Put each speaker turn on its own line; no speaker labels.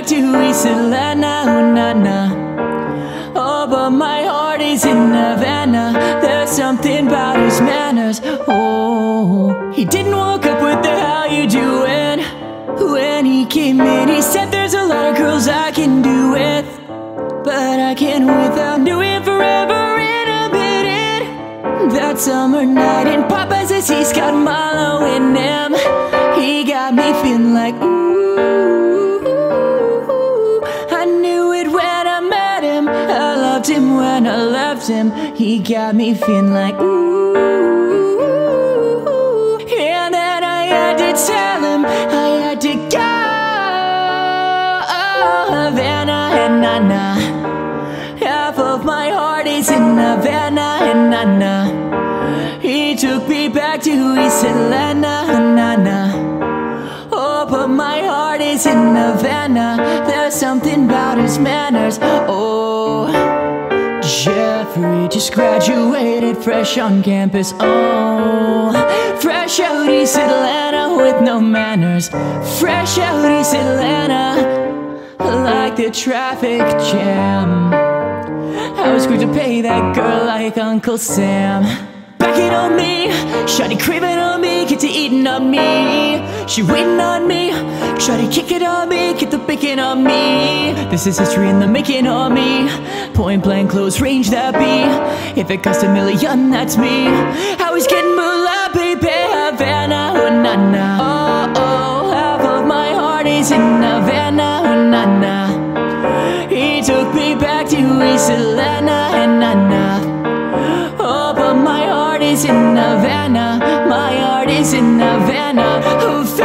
back to East Atlanta, oh na na. Oh, but my heart is in Havana. There's something about his manners. Oh, he didn't walk up with the how you doing. When he came in, he said there's a lot of girls I can do with, but I can't without doing forever in a minute. That summer night in Popeyes as he's got Milo in him, he got me feeling like ooh. I knew it when I met him, I loved him when I left him. He got me feeling like ooh. And then I had to tell him I had to go. Havana and na-na. Half of my heart is in Havana and na-na. He took me back to East Atlanta, na-na. Oh, but my heart is in Havana. There's something about his manners. Oh, Jeffrey just graduated fresh on campus. Oh, fresh out East Atlanta with no manners. Fresh out East Atlanta like the traffic jam. I was quick to pay that girl like Uncle Sam. Backing on me, shawty craving on me, get to eating on me. She waiting on me, shawty kick it on me, get the bacon on me. This is history in the making on me. Point blank, close range that be. If it cost $1 million, that's me. I was getting moolah, baby, Havana, oh na na. Oh oh, half of my heart is in Havana, oh na na. He took me back to East Atlanta and na na. Oh, but my heart is in Havana. My heart is in Havana. Oh,